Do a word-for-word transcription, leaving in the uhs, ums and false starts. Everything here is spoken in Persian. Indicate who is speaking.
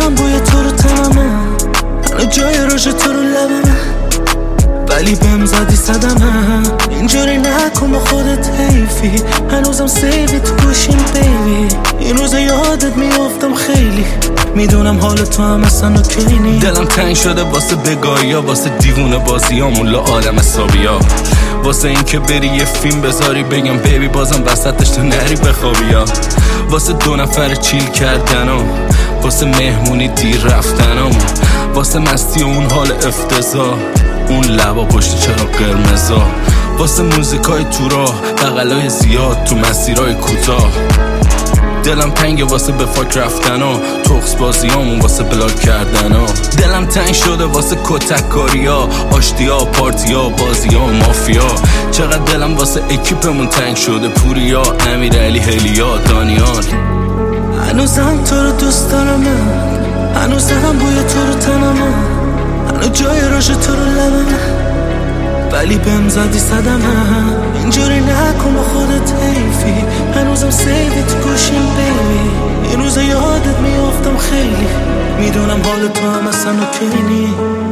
Speaker 1: هنوزم بوی تو رو تنمه، هنو جای روش تو رو لبمه، ولی بهم زدی صدمه. اینجوری نکن با خودت حیفی، هنوزم سیوی تو گوشیم بیبی. این روز یادت میافتم خیلی، میدونم حال تو هم اصلا اوکی نی.
Speaker 2: دلم تنگ شده واسه بگاهیا، واسه دیوونه بازیامون لا آدم حسابیا، واسه این که بری یه فیلم بذاری بگم بیبی بازم وسطش تو نری بخوابیا، واسه دو نفر چیل کردنم، واسه مهمونی دیر رفتنم، واسه مستی و اون حال افتضاح، اون لبا پشت چرا قرمزا، واسه موزیکای تو راه، بغلای زیاد تو مسیرای کوتاه. دلم تنگه واسه به فاک رفتنا، تخص بازیامون واسه بلاک کردنا. دلم تنگ شده واسه کتک کاریا، آشتیا، پارتیا، بازیا، مافیا. چقدر دلم واسه اکیپمون تنگ شده، پوریا، امیر علی، هلیا، دانیال.
Speaker 1: هنوزم تو رو دوست دارم، هنوزم بوی تو رو تنمه، هنو جای روش تو رو لبمه، ولی بهم زدی صدمه. اینجوری نکن با خودت حیفی، هنوزم سیوی تو گوشیم بیبی. این روز یادت میافتم خیلی، میدونم حال تو هم اصلا اوکی نی.